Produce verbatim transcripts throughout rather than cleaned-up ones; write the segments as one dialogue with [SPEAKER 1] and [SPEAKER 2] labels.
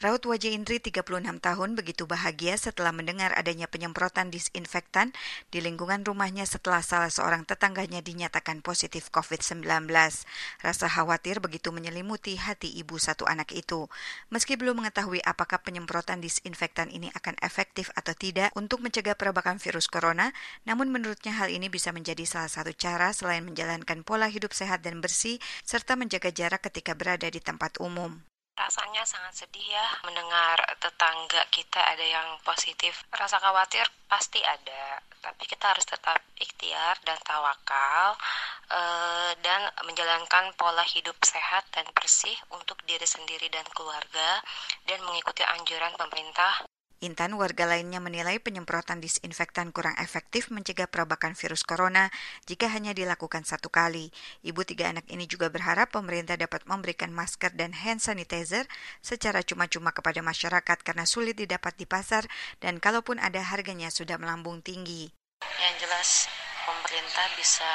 [SPEAKER 1] Raut wajah Indri, tiga puluh enam tahun, begitu bahagia setelah mendengar adanya penyemprotan disinfektan di lingkungan rumahnya setelah salah seorang tetangganya dinyatakan positif covid sembilan belas. Rasa khawatir begitu menyelimuti hati ibu satu anak itu. Meski belum mengetahui apakah penyemprotan disinfektan ini akan efektif atau tidak untuk mencegah perabakan virus corona, namun menurutnya hal ini bisa menjadi salah satu cara selain menjalankan pola hidup sehat dan bersih, serta menjaga jarak ketika berada di tempat umum.
[SPEAKER 2] Rasanya sangat sedih ya mendengar tetangga kita ada yang positif. Rasa khawatir pasti ada, tapi kita harus tetap ikhtiar dan tawakal eh, dan menjalankan pola hidup sehat dan bersih untuk diri sendiri dan keluarga dan mengikuti anjuran pemerintah.
[SPEAKER 1] Intan, warga lainnya menilai penyemprotan disinfektan kurang efektif mencegah perabakan virus corona jika hanya dilakukan satu kali. Ibu tiga anak ini juga berharap pemerintah dapat memberikan masker dan hand sanitizer secara cuma-cuma kepada masyarakat karena sulit didapat di pasar dan kalaupun ada harganya sudah melambung tinggi.
[SPEAKER 2] Yang jelas pemerintah bisa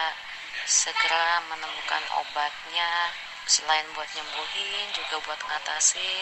[SPEAKER 2] segera menemukan obatnya, selain buat nyembuhin juga buat ngatasin,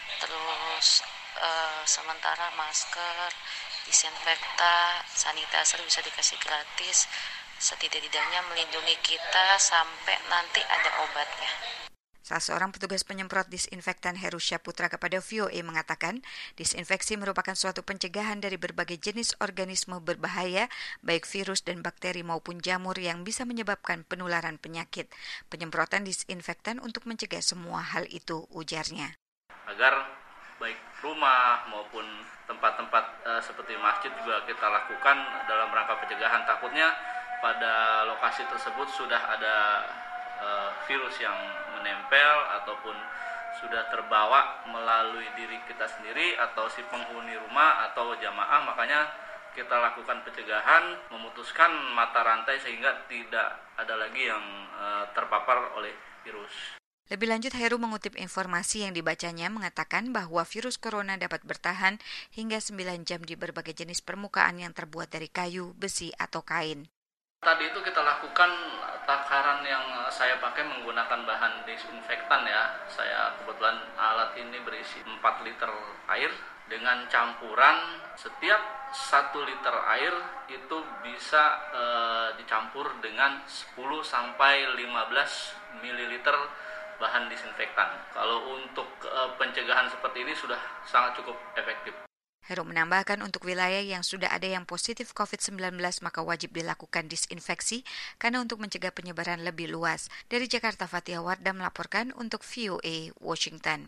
[SPEAKER 2] terus Uh, sementara masker, disinfektan, sanitizer bisa dikasih gratis, setidak-tidaknya melindungi kita sampai nanti ada obatnya.
[SPEAKER 1] Salah seorang petugas penyemprot disinfektan Heru Syaputra kepada V O A mengatakan, disinfeksi merupakan suatu pencegahan dari berbagai jenis organisme berbahaya, baik virus dan bakteri maupun jamur yang bisa menyebabkan penularan penyakit. Penyemprotan disinfektan untuk mencegah semua hal itu, ujarnya.
[SPEAKER 3] Agar baik rumah maupun tempat-tempat e, seperti masjid juga kita lakukan dalam rangka pencegahan. Takutnya pada lokasi tersebut sudah ada e, virus yang menempel ataupun sudah terbawa melalui diri kita sendiri atau si penghuni rumah atau jamaah, makanya kita lakukan pencegahan, memutuskan mata rantai sehingga tidak ada lagi yang e, terpapar oleh virus.
[SPEAKER 1] Lebih lanjut, Heru mengutip informasi yang dibacanya mengatakan bahwa virus corona dapat bertahan hingga sembilan jam di berbagai jenis permukaan yang terbuat dari kayu, besi, atau kain.
[SPEAKER 3] Tadi itu kita lakukan takaran yang saya pakai menggunakan bahan disinfektan ya. Saya kebetulan alat ini berisi empat liter air dengan campuran setiap satu liter air itu bisa e, dicampur dengan sepuluh sampai lima belas mililiter bahan disinfektan. Kalau untuk e, pencegahan seperti ini sudah sangat cukup efektif.
[SPEAKER 1] Heru menambahkan untuk wilayah yang sudah ada yang positif covid sembilan belas maka wajib dilakukan disinfeksi karena untuk mencegah penyebaran lebih luas. Dari Jakarta, Fatia Wardah melaporkan untuk V O A Washington.